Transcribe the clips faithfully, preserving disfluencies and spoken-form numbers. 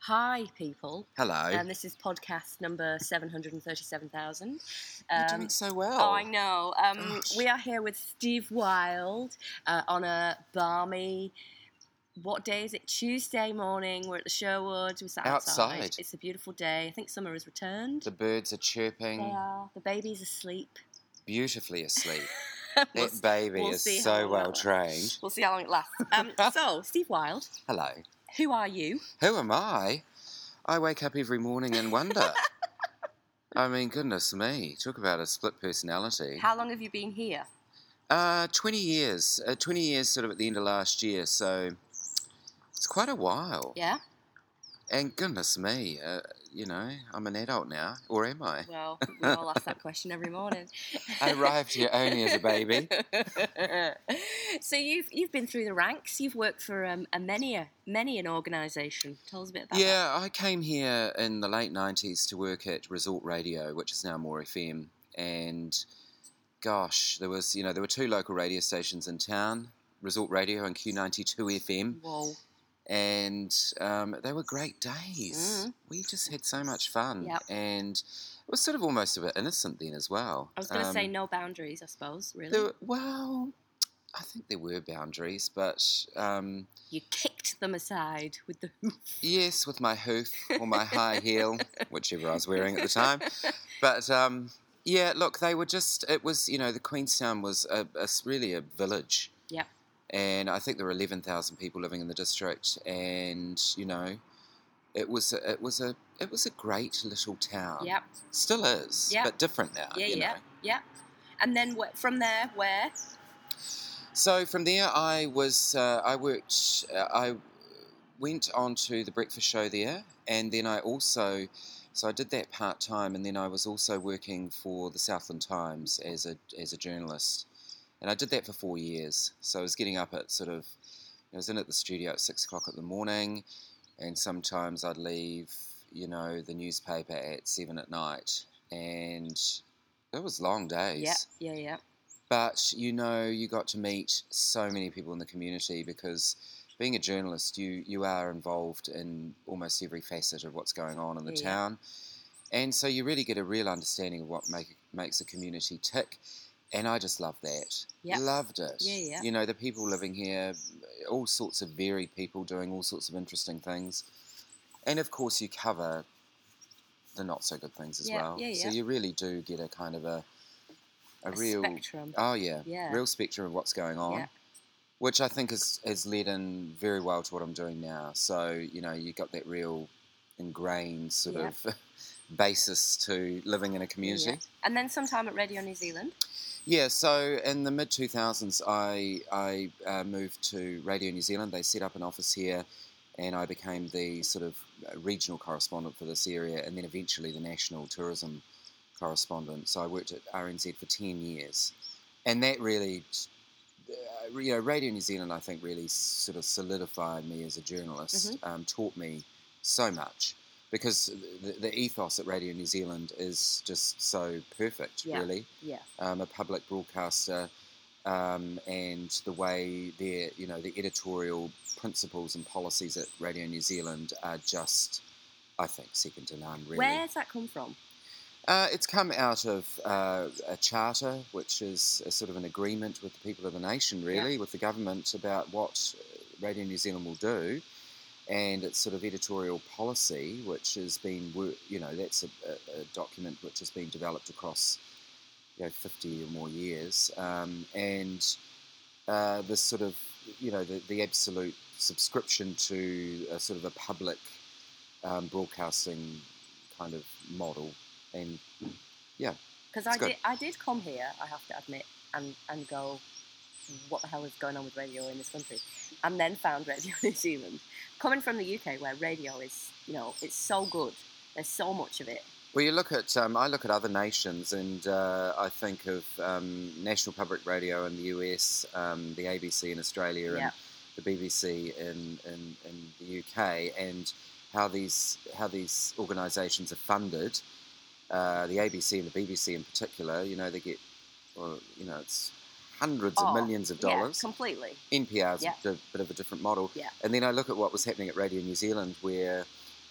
Hi, people. Hello. Um, this is podcast number seven hundred thirty-seven thousand. You're Um, doing so well. Oh, I know. Um, Gosh. we are here with Steve Wilde uh, on a balmy, what day is it? Tuesday morning. We're at the Sherwood. We're sat outside. Outside. It's a beautiful day. I think summer has returned. The birds are chirping. They are. The baby's asleep. Beautifully asleep. We'll That baby we'll is see how so long well that trained. We'll see how long it lasts. Um, so, Steve Wilde, Hello. who are you? Who am I? I wake up every morning and wonder. I mean, goodness me. Talk about a split personality. How long have you been here? Uh, twenty years. Uh, twenty years sort of at the end of last year, so it's quite a while. Yeah? And goodness me, uh, you know, I'm an adult now. Or am I? Well, we all ask that question every morning. I arrived here only as a baby. So you've you've been through the ranks. You've worked for um, a many a many an organisation. Tell us a bit about that. Yeah, I came here in the late nineties to work at Resort Radio, which is now More F M. And gosh, there was, you know, there were two local radio stations in town, Resort Radio and Q ninety-two F M. Whoa. And um, they were great days. Mm. We just had so much fun. Yep. And it was sort of almost a bit innocent then as well. I was going to Um, say no boundaries, I suppose, really. there were- well, I think there were boundaries, but um, You kicked them aside with the hoof. yes, with my hoof or my high heel, whichever I was wearing at the time. But um, yeah, look, they were just, it was, you know, the Queenstown was a, a, really a village. Yep. And I think there were eleven thousand people living in the district, and you know, it was a, it was a it was a great little town. Yep. Still is, Yep. but different now. Yeah, you yeah, know. yeah. And then wh- from there, where? So from there, I was uh, I worked uh, I went on to the breakfast show there, and then I also so I did that part time, and then I was also working for the Southland Times as a as a journalist. And I did that for four years. So I was getting up at sort of, I was in at the studio at six o'clock in the morning, and sometimes I'd leave, you know, the newspaper at seven at night. And it was long days. Yeah, yeah, yeah. But, you know, you got to meet so many people in the community because being a journalist, you, you are involved in almost every facet of what's going on in the Yeah, yeah. town. And so you really get a real understanding of what make, makes a community tick. And I just loved that. Yep. Loved it. Yeah, yeah. You know, the people living here, all sorts of varied people doing all sorts of interesting things. And of course you cover the not so good things as Yeah, well. yeah, So yeah. you really do get a kind of a a, A real spectrum. Oh yeah. Yeah. Real spectrum of what's going on. Yeah. Which I think has, has led in very well to what I'm doing now. So, you know, you got that real ingrained sort Yeah. of basis to living in a community. Yeah. And then sometime at Radio New Zealand. Yeah, so in the mid two thousands, I I uh, moved to Radio New Zealand. They set up an office here, and I became the sort of regional correspondent for this area, and then eventually the national tourism correspondent. So I worked at R N Z for ten years, and that really, uh, you know, Radio New Zealand, I think, really sort of solidified me as a journalist. Mm-hmm. Um, taught me so much. Because the, the ethos at Radio New Zealand is just so perfect, Yeah. really. Yeah. Um, a public broadcaster, um, and the way their, you know, the editorial principles and policies at Radio New Zealand are just, I think, second to none, really. Where's that come from? Uh, it's come out of uh, a charter, which is a sort of an agreement with the people of the nation, really, Yeah. with the government about what Radio New Zealand will do. And it's sort of editorial policy, which has been, wor- you know, that's a, a, a document which has been developed across, you know, fifty or more years. Um, and uh, this sort of, you know, the, the absolute subscription to a sort of a public um, broadcasting kind of model. And, yeah. Because It's I good. did, I did come here, I have to admit, and, and go, what the hell is going on with radio in this country? And then found Radio New Zealand. Coming from the U K, where radio is, you know, it's so good. There's so much of it. Well, you look at, um, I look at other nations, and uh, I think of um, National Public Radio in the U S, um, the A B C in Australia, Yeah. and the B B C in, in, in the U K, and how these how these organisations are funded. Uh, the A B C and the B B C in particular, you know, they get, well, you know, it's hundreds Oh, of millions of dollars. Yeah, completely. N P R's Yeah. a bit, bit of a different model. Yeah. And then I look at what was happening at Radio New Zealand, where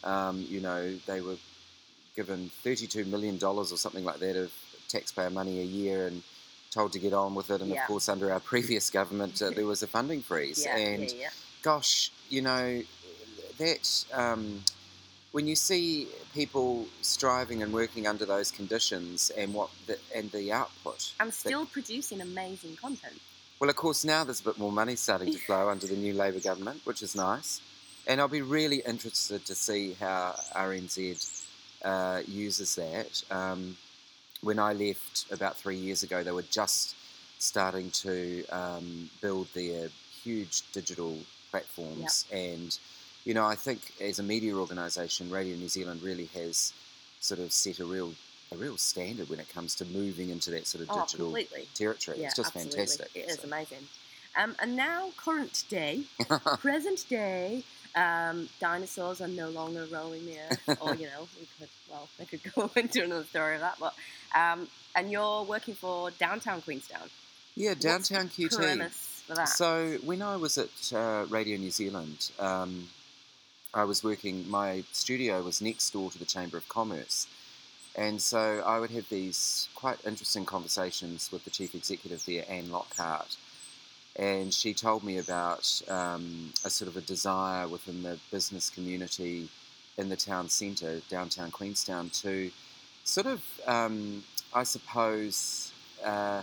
Um, you know, they were given thirty-two million dollars or something like that of taxpayer money a year and told to get on with it. And Yeah. of course, under our previous government, uh, there was a funding freeze. Yeah, and yeah, yeah. gosh, you know, that um, when you see people striving and working under those conditions and what the, and the output. I'm still that, producing amazing content. Well, of course, now there's a bit more money starting to flow under the new Labour government, which is nice. And I'll be really interested to see how R N Z uh, uses that. Um, when I left about three years ago, they were just starting to um, build their huge digital platforms. Yep. And, you know, I think as a media organisation, Radio New Zealand really has sort of set a real a real standard when it comes to moving into that sort of oh, digital completely. territory. Yeah, it's just absolutely. fantastic. It is so. amazing. Um, and now, current day, present day, um, dinosaurs are no longer roaming the earth. Or, you know, we could, well, I could go into another story of that. But um, and you're working for Downtown Queenstown. Yeah, Downtown What's Q T. The premise for that? So when I was at uh, Radio New Zealand, um, I was working. My studio was next door to the Chamber of Commerce. And so I would have these quite interesting conversations with the chief executive there, Anne Lockhart, and she told me about um, a sort of a desire within the business community in the town centre, downtown Queenstown, to sort of, um, I suppose, uh,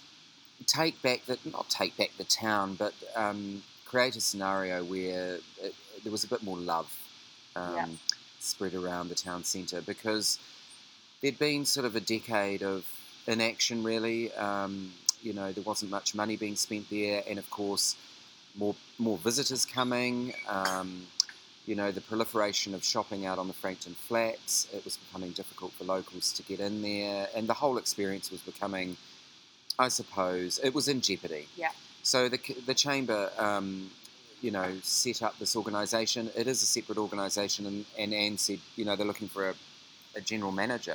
take back the not take back the town, but um, create a scenario where it, there was a bit more love um, yeah. spread around the town centre, because there'd been sort of a decade of inaction, really. Um, you know, there wasn't much money being spent there, and of course, more more visitors coming. Um, you know, the proliferation of shopping out on the Frankton Flats. It was becoming difficult for locals to get in there, and the whole experience was becoming, I suppose, it was in jeopardy. Yeah. So the the chamber, um, you know, set up this organisation. It is a separate organisation, and, and Anne said, you know, they're looking for a a general manager.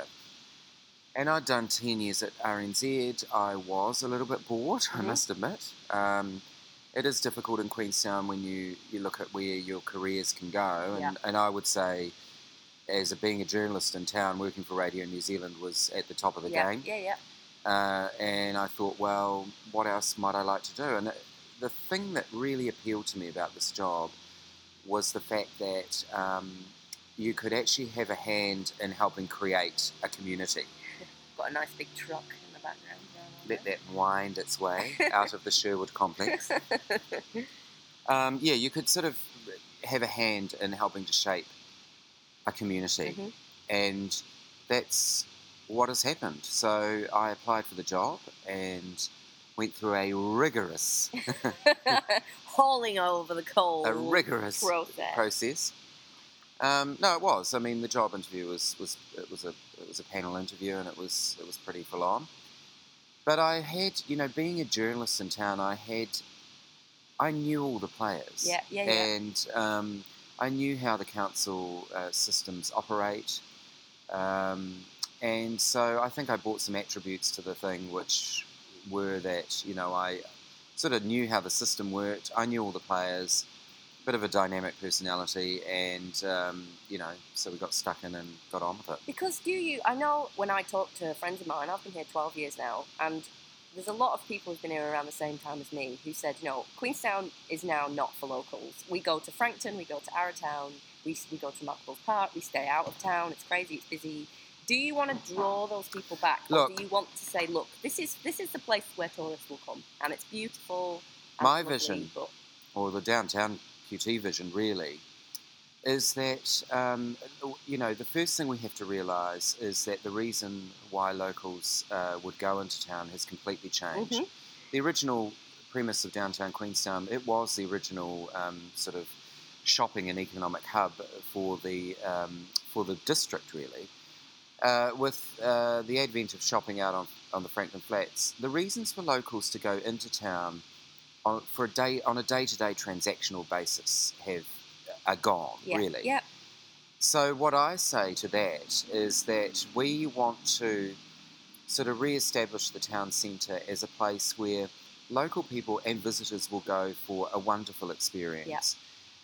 And I'd done ten years at R N Z. I was a little bit bored, mm-hmm. I must admit. Um, it is difficult in Queenstown when you, you look at where your careers can go. And, yeah. and I would say, as a, being a journalist in town, working for Radio New Zealand was at the top of the yeah. game. Yeah, yeah. Uh, and I thought, well, what else might I like to do? And the, the thing that really appealed to me about this job was the fact that um, you could actually have a hand in helping create a community. Got a nice big truck in the background. Let that wind its way out of the Sherwood complex. um, yeah, you could sort of have a hand in helping to shape a community. Mm-hmm. And that's what has happened. So I applied for the job and went through a rigorous... hauling over the coal. A rigorous process. process. Um, no, it was. I mean, the job interview was, was it was a it was a panel interview, and it was it was pretty full on. But I had, you know, being a journalist in town, I had, I knew all the players. Yeah, yeah, yeah. And um, I knew how the council uh, systems operate, um, and so I think I brought some attributes to the thing, which were that, you know, I sort of knew how the system worked. I knew all the players. Bit of a dynamic personality, and um, you know, so we got stuck in and got on with it. Because do you? I know when I talk to friends of mine, I've been here twelve years now, and there's a lot of people who've been here around the same time as me who said, you know, Queenstown is now not for locals. We go to Frankton, we go to Arrowtown, we we go to Markle's Park, we stay out of town. It's crazy, it's busy. Do you want to draw those people back, look, or do you want to say, look, this is this is the place where tourists will come, and it's beautiful. And my it's lovely, vision, but... or the downtown Q T vision, really, is that, um, you know, the first thing we have to realise is that the reason why locals uh, would go into town has completely changed. Mm-hmm. The original premise of downtown Queenstown, it was the original um, sort of shopping and economic hub for the um, for the district, really. Uh, with uh, the advent of shopping out on, on the Frankton Flats, the reasons for locals to go into town on for a day on a day-to-day transactional basis have are gone, yeah. really. Yeah. So what I say to that is that we want to sort of re-establish the town centre as a place where local people and visitors will go for a wonderful experience.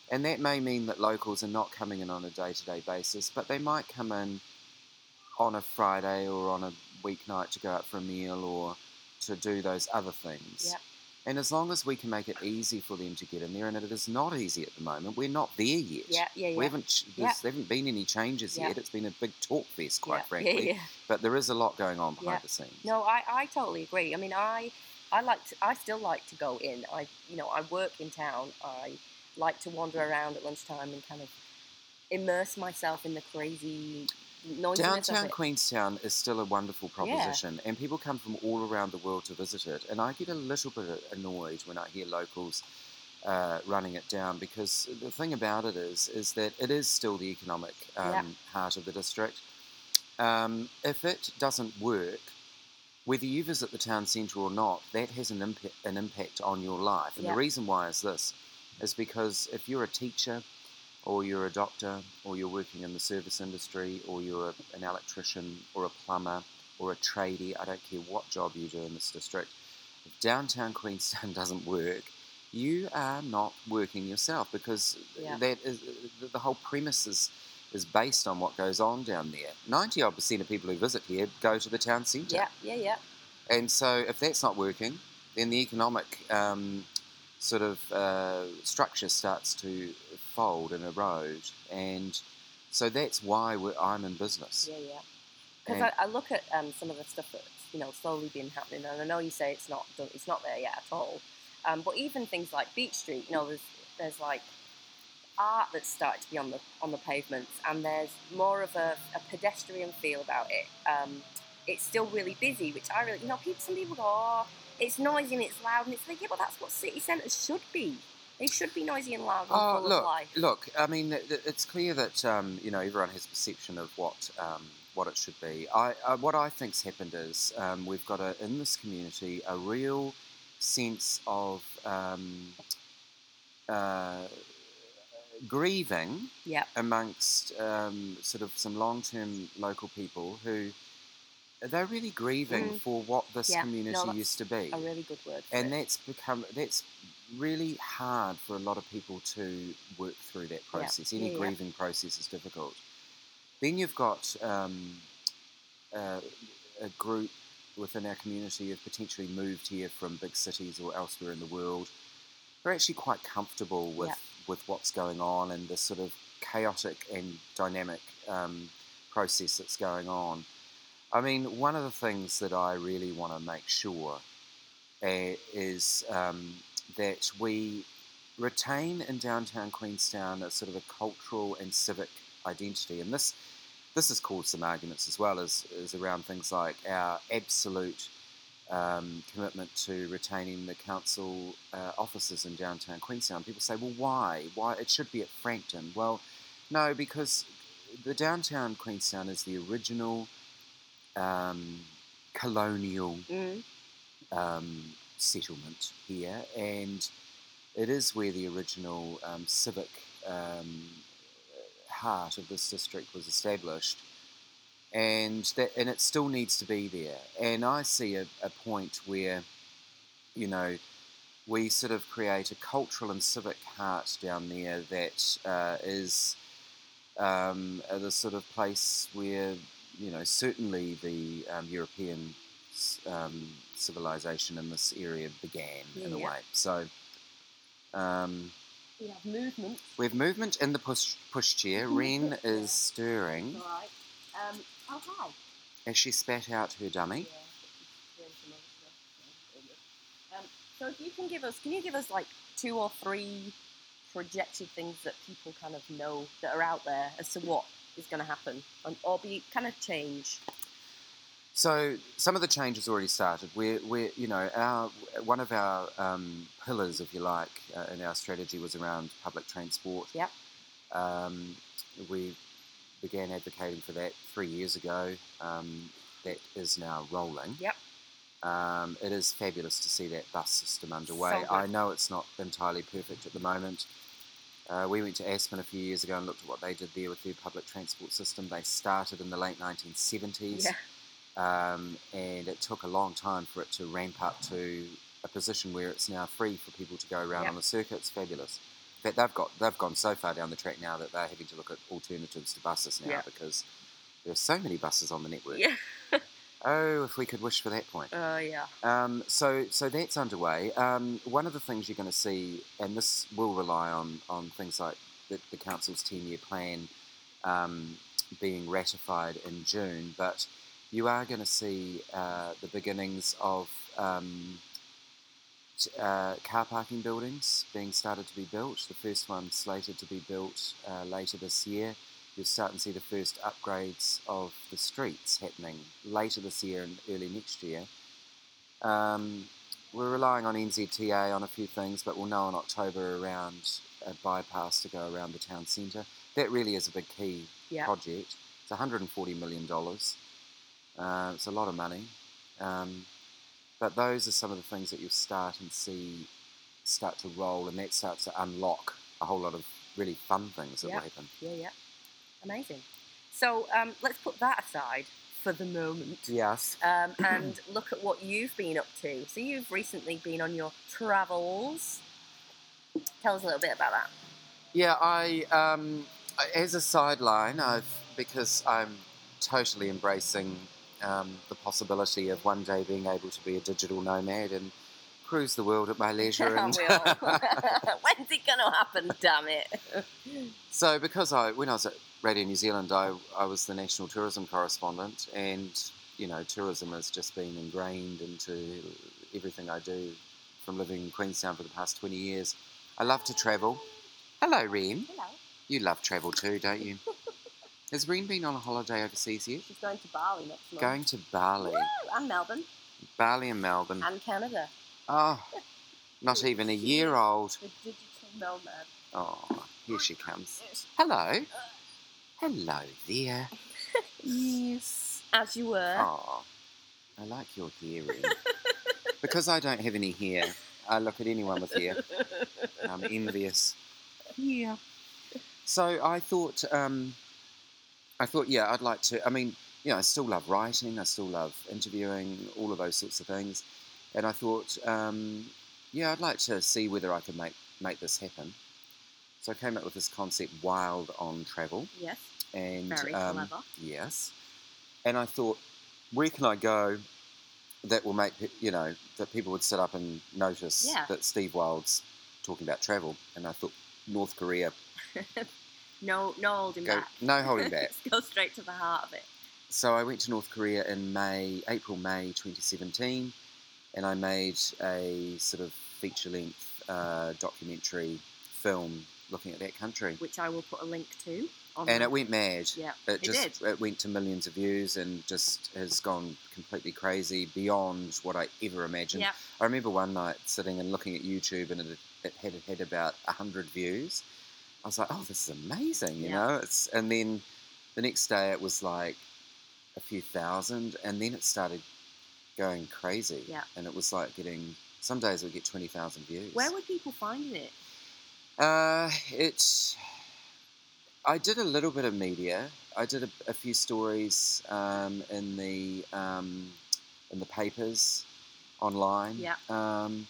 And that may mean that locals are not coming in on a day-to-day basis, but they might come in on a Friday or on a weeknight to go out for a meal or to do those other things. Yeah. And as long as we can make it easy for them to get in there, and it is not easy at the moment, we're not there yet. Yeah, yeah, yeah. We haven't, yeah. there haven't been any changes yeah. yet. It's been a big talk fest, quite yeah. frankly. Yeah, yeah. But there is a lot going on behind yeah. the scenes. No, I, I totally agree. I mean, I I like to, I still like to go in. I you know I work in town. I like to wander around at lunchtime and kind of immerse myself in the crazy noisiness Downtown of it. Queenstown is still a wonderful proposition, yeah. and people come from all around the world to visit it. And I get a little bit annoyed when I hear locals uh, running it down, because the thing about it is, is that it is still the economic um, yeah. heart of the district. Um, if it doesn't work, whether you visit the town centre or not, that has an impact, an impact on your life. And yeah. the reason why is this, is because if you're a teacher, or you're a doctor, or you're working in the service industry, or you're a, an electrician, or a plumber, or a tradie, I don't care what job you do in this district, if downtown Queenstown doesn't work, you are not working yourself, because yeah. that is, the whole premise is, is based on what goes on down there. ninety odd percent of people who visit here go to the town centre. Yeah, yeah, yeah. And so if that's not working, then the economic um, sort of uh, structure starts to fold and erode, and so that's why we're, I'm in business. Yeah, yeah. Because I, I look at um, some of the stuff that's you know slowly been happening, and I know you say it's not done, it's not there yet at all. Um, but even things like Beach Street, you know, there's there's like art that's started to be on the on the pavements, and there's more of a, a pedestrian feel about it. Um, it's still really busy, which I really, you know, people some people go, oh, it's noisy and it's loud, and it's like, yeah, but that's what city centres should be. They should be noisy and loud and oh, full look, of life. Look, I mean, it's clear that um, you know everyone has a perception of what um, what it should be. I, uh, what I think's happened is um, we've got a, in this community a real sense of um, uh, grieving yep. amongst um, sort of some long-term local people who they're really grieving mm. for what this yeah. community no, used to be. A really good word. For and it. that's become that's really hard for a lot of people to work through that process. Yeah. Any yeah, grieving yeah. process is difficult. Then you've got um, uh, a group within our community have potentially moved here from big cities or elsewhere in the world. They're actually quite comfortable with, yeah. with what's going on and this sort of chaotic and dynamic um, process that's going on. I mean, one of the things that I really want to make sure uh, is um, that we retain in downtown Queenstown a sort of a cultural and civic identity. And this this has caused some arguments as well as, as around things like our absolute um, commitment to retaining the council uh, offices in downtown Queenstown. People say, well, why? Why? It should be at Frankton. Well, no, because the downtown Queenstown is the original um, colonial mm. um, settlement here, and it is where the original um, civic um, heart of this district was established, and that and it still needs to be there. And I see a, a point where, you know, we sort of create a cultural and civic heart down there that uh, is um, the sort of place where, you know, certainly the um, European um, civilization in this area began yeah, in a yeah. way. So um, we have movement. We have movement in the push pushchair. Ren is yeah. stirring. All right. Um, oh, hi. As she spat out her dummy. Yeah. Um, so if you can give us, can you give us like two or three projected things that people kind of know that are out there as to what is going to happen, and, or be kind of change? So some of the change has already started. We're, we're you know, our one of our um, pillars, if you like, uh, in our strategy was around public transport. Yep. Um, we began advocating for that three years ago. Um, that is now rolling. Yep. Um, it is fabulous to see that bus system underway. So I know it's not entirely perfect at the moment. Uh, we went to Aspen a few years ago and looked at what they did there with their public transport system. They started in the late nineteen seventies. Yeah. Um, and it took a long time for it to ramp up to a position where it's now free for people to go around yep. on the circuit. It's fabulous. fact, they've got they've gone so far down the track now that they're having to look at alternatives to buses now Yeah. because there are so many buses on the network. Yeah. Oh, if we could wish for that point. Oh, uh, yeah. Um, so, so that's underway. Um, one of the things you're going to see, and this will rely on, on things like the, the council's ten-year plan um, being ratified in June, but you are going to see uh, the beginnings of um, t- uh, car parking buildings being started to be built. The first one slated to be built uh, later this year. You'll start and see the first upgrades of the streets happening later this year and early next year. Um, we're relying on N Z T A on a few things, but we'll know in October around a bypass to go around the town centre. That really is a big key Yeah. project. It's one hundred forty million dollars. Uh, it's a lot of money. Um, but those are some of the things that you'll start and see start to roll, and that starts to unlock a whole lot of really fun things that Yeah. will happen. Yeah, yeah. Amazing. So um, let's put that aside for the moment. Yes. Um, and look at what you've been up to. So you've recently been on your travels. Tell us a little bit about that. Yeah, I um, as a sideline, I've because I'm totally embracing um, the possibility of one day being able to be a digital nomad and cruise the world at my leisure. And We all. When's it going to happen? Damn it! So, because I when I was at Radio New Zealand, I I was the national tourism correspondent, and you know, tourism has just been ingrained into everything I do from living in Queenstown for the past twenty years. I love to travel. Hello, Ren. Hello. You love travel too, don't you? Has Ren been on a holiday overseas yet? She's going to Bali next month. Going to Bali. Woo! And Melbourne. Bali and Melbourne. And Canada. Oh, not even a year old. The digital nomad. Oh, here she comes. Hello. Hello there. Yes. As you were. Oh, I like your hair, Ren. Because I don't have any hair, I look at anyone with hair. I'm envious. Yeah. So I thought, um, I thought, yeah, I'd like to. I mean, you know, I still love writing. I still love interviewing, all of those sorts of things. And I thought, um, yeah, I'd like to see whether I could make make this happen. So I came up with this concept, Wild on Travel. Yes. And Very um, clever. Yes. And I thought, where can I go that will make, you know, that people would sit up and notice Yeah. that Steve Wild's talking about travel. And I thought, North Korea. no, no holding Go, back. no holding back. Let's go straight to the heart of it. So I went to North Korea in May, April, May twenty seventeen, and I made a sort of feature-length uh, documentary film looking at that country. Which I will put a link to. On And the... it went mad. Yeah, it it just did. It went to millions of views and just has gone completely crazy beyond what I ever imagined. Yeah. I remember one night sitting and looking at YouTube, and it, it had it had about a hundred views. I was like, "Oh, this is amazing!" You Yeah. know. It's and then the next day it was like a few thousand, and then it started going crazy. Yeah. And it was like getting some days we get twenty thousand views. Where were people finding it? Uh, it's. I did a little bit of media. I did a, a few stories um, in the um, in the papers, online. Yeah. Um,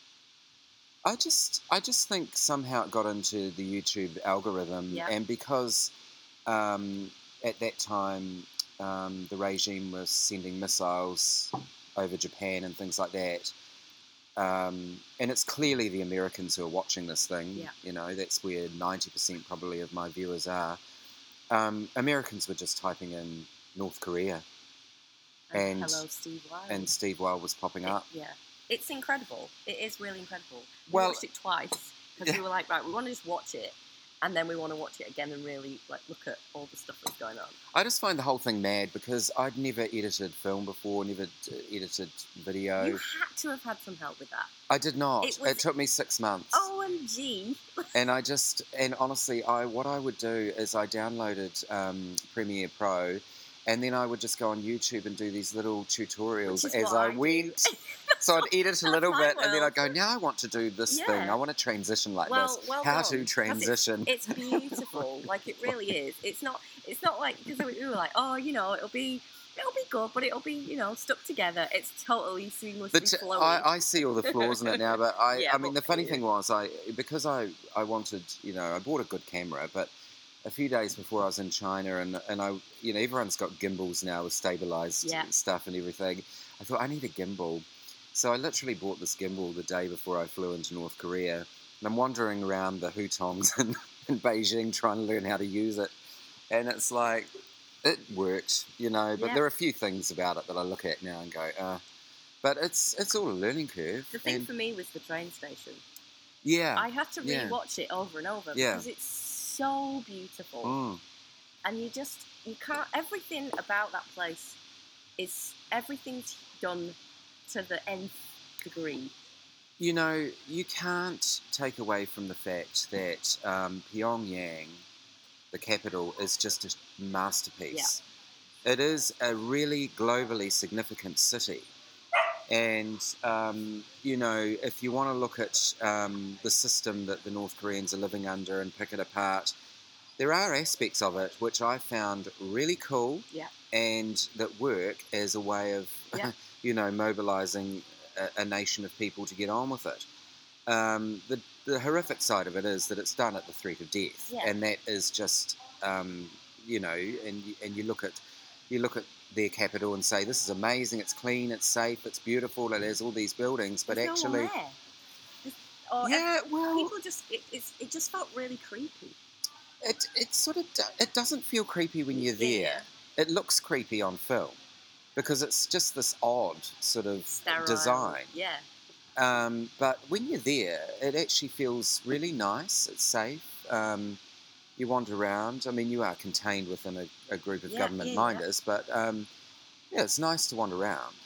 I just I just think somehow it got into the YouTube algorithm, Yeah. and because um, at that time um, the regime was sending missiles over Japan and things like that. Um, and it's clearly the Americans who are watching this thing. Yeah. You know, that's where ninety percent probably of my viewers are. Um, Americans were just typing in North Korea, And, And- hello, Steve Wild. and Steve Wild was popping It- up. yeah, it's incredible. It is really incredible. We Well- watched it twice because Yeah. we were like, right, we want to just watch it, and then we want to watch it again and really like look at all the stuff that's going on. I just find the whole thing mad because I'd never edited film before, never d- edited video. You had to have had some help with that. I did not. It It, was- took me six months. O M G! And I just, and honestly, I what I would do is I downloaded um, Premiere Pro, and then I would just go on YouTube and do these little tutorials Which is as what I I do. went. So I'd edit a little That's my bit, and then world. I'd go, now I want to do this Yeah. thing. I want to transition like Well, this. well How done, to 'cause transition. It's, it's beautiful, like it really is. It's not. It's not like because we were like, oh, you know, it'll be It'll be good, but it'll be, you know, stuck together. It's totally seamlessly But t- flowing. I, I see all the flaws in it now. But I, Yeah, I mean, but the funny for thing you. was, I because I, I wanted, you know, I bought a good camera, but a few days before I was in China, and and I, you know, everyone's got gimbals now with stabilized Yeah. stuff and everything. I thought I need a gimbal, so I literally bought this gimbal the day before I flew into North Korea, and I'm wandering around the hutongs in, in Beijing trying to learn how to use it, and it's like it worked, you know. But Yeah. there are a few things about it that I look at now and go, uh, but it's it's all a learning curve. The thing and, for me was the train station. yeah, I had to yeah. rewatch it over and over Yeah. because it's so beautiful. Mm. And you just, you can't, everything about that place is, everything's done to the nth degree. You know, you can't take away from the fact that um, Pyongyang, the capital, is just a masterpiece. It is a really globally significant city. And, um, you know, if you want to look at um, the system that the North Koreans are living under and pick it apart, there are aspects of it which I found really cool Yeah. and that work as a way of, Yeah. you know, mobilising a, a nation of people to get on with it. Um, the, the horrific side of it is that it's done at the threat of death, Yeah. and that is just, um, you know, and and you look at you look at their capital and say this is amazing, it's clean, it's safe, it's beautiful, it has all these buildings, but There's actually, no one there. There's- or yeah, ev- well, people just, it, it's, it just felt really creepy. it it sort of do- it doesn't feel creepy when you're Yeah, there. yeah. It looks creepy on film because it's just this odd sort of Sterile. design. Yeah. Um, but when you're there, it actually feels really nice. It's safe. Um, you wander around. I mean, you are contained within a, a group of Yeah, government yeah, minders, but um, yeah, it's nice to wander around.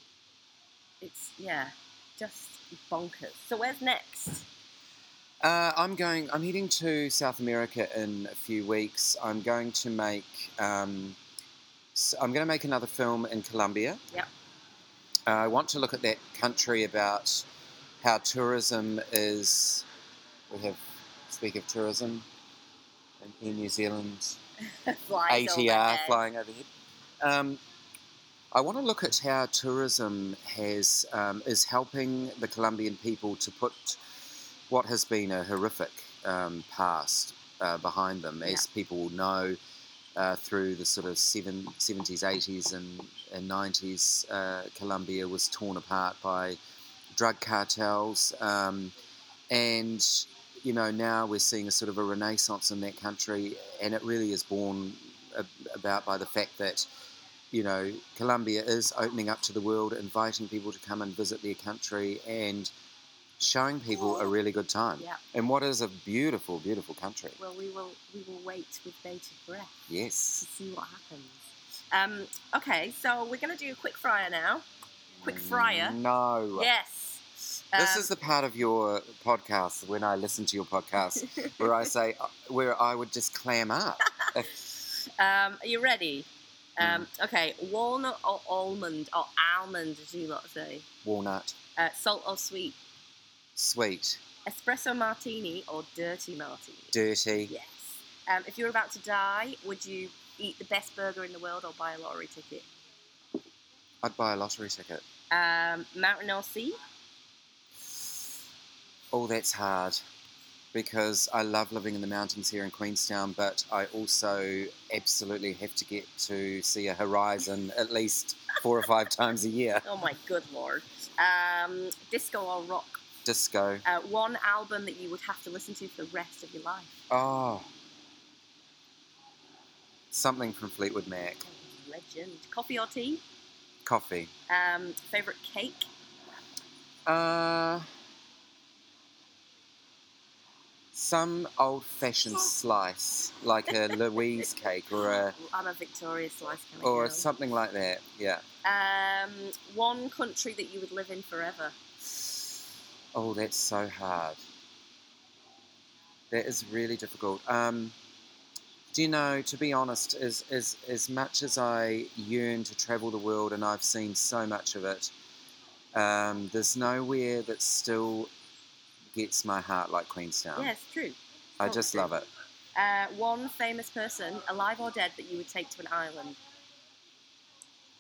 It's, yeah, just bonkers. So where's next? Uh, I'm going. I'm heading to South America in a few weeks. I'm going to make. Um, s- I'm going to make another film in Colombia. Yep. Uh, I want to look at that country about how tourism is. We have speak of tourism in, in New Zealand. Flies A T R overhead. flying overhead. Um, I want to look at how tourism has um, is helping the Colombian people to put what has been a horrific um, past uh, behind them, Yeah. as people will know uh, through the sort of seven, seventies, eighties, and, and nineties. Uh, Colombia was torn apart by drug cartels, um, and you know now we're seeing a sort of a renaissance in that country, and it really is born a, about by the fact that you know Colombia is opening up to the world, inviting people to come and visit their country, and showing people a really good time. Yeah. And what is a beautiful, beautiful country. Well, we will we will wait with bated breath to Yes. see what happens. Um, okay, so we're going to do a quick fryer now. Quick fryer. No. Yes. This Um, is the part of your podcast when I listen to your podcast where I say uh, where I would just clam up. If- um, are you ready? Um, Mm. Okay, walnut or almond or almond, as you lot say. Walnut, Uh, salt or sweet. sweet, Espresso martini or dirty martini. dirty. Yes. Um, if you were about to die, would you eat the best burger in the world or buy a lottery ticket? I'd buy a lottery ticket. Um, mountain or sea? Oh, that's hard because I love living in the mountains here in Queenstown, but I also absolutely have to get to see a horizon at least four or five times a year. Oh my good lord. Um, disco or rock? Disco. Uh, one album that you would have to listen to for the rest of your life? Oh. Something from Fleetwood Mac. Oh, legend. Coffee or tea? Coffee. Um, favourite cake? Uh, some old-fashioned slice, like a Louise cake or a I'm a Victoria Slice kind of or girl. something like that. Yeah. Um, one country that you would live in forever? Oh, that's so hard. That is really difficult. Um, do you know, to be honest, as, as, as much as I yearn to travel the world and I've seen so much of it, um, there's nowhere that still gets my heart like Queenstown. Yeah, it's true. I Totally just true. love it. Uh, one famous person, alive or dead, that you would take to an island?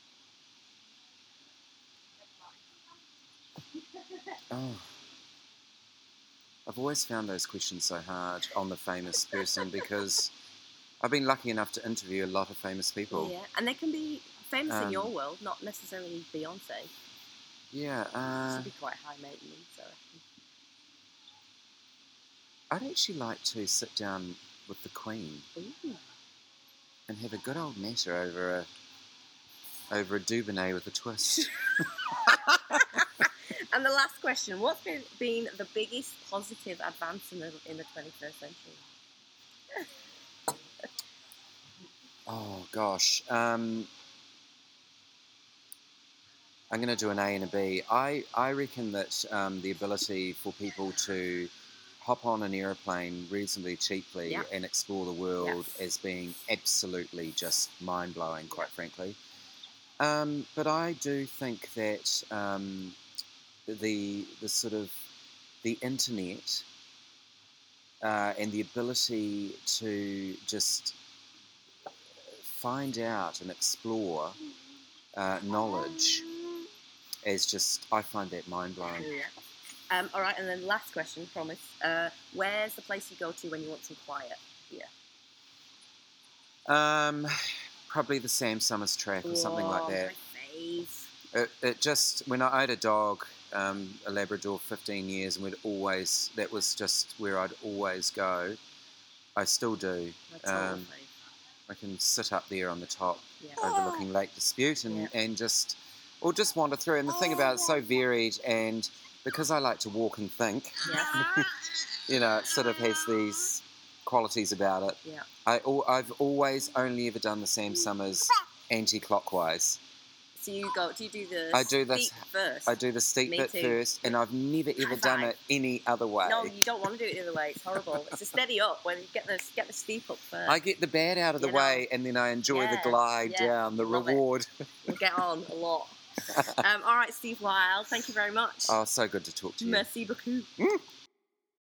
Oh, I've always found those questions so hard on the famous person because I've been lucky enough to interview a lot of famous people. Yeah, and they can be famous Um, in your world, not necessarily Beyonce. Yeah, uh, She'd be quite high maintenance, I reckon. I'd actually like to sit down with the Queen Ooh. and have a good old natter over a over a Dubonnet with a twist. And the last question: what's been, been the biggest positive advance in the in the twenty-first century? Oh gosh, um, I'm going to do an A and a B. I I reckon that um, the ability for people to hop on an aeroplane reasonably cheaply Yeah. and explore the world Yes. as being absolutely just mind blowing, quite frankly. Um, but I do think that um, the the sort of the internet uh, and the ability to just find out and explore uh, knowledge is just, I find that mind blowing. Yeah. Um, all right, and then last question, promise. Uh, where's the place you go to when you want some quiet? Yeah. Um, probably the Sam Summers track or something like that. My fave. It, it just, when I had a dog, um, a Labrador, fifteen years, and we'd always, that was just where I'd always go. I still do. My total Um, fave. I can sit up there on the top, Yeah. overlooking Lake Dispute, and, Yeah. and just, or just wander through. And the thing about it's so varied, and because I like to walk and think, Yes. you know, it sort of has these qualities about it. Yeah. I, al- I've always only ever done the Sam Summers anti-clockwise. So you go. Do you do the I do this- steep first? I do the steep Me bit too. first, and I've never ever High done five. it any other way. No, you don't want to do it the other way. It's horrible. It's a steady up. When you get the get the steep up first. I get the bad out of the You know. way, and then I enjoy Yeah, the glide yeah, down, the love it. reward. We'll get on a lot. um, all right, Steve Wild. Thank you very much. Oh, so good to talk to you. Merci beaucoup. Mm.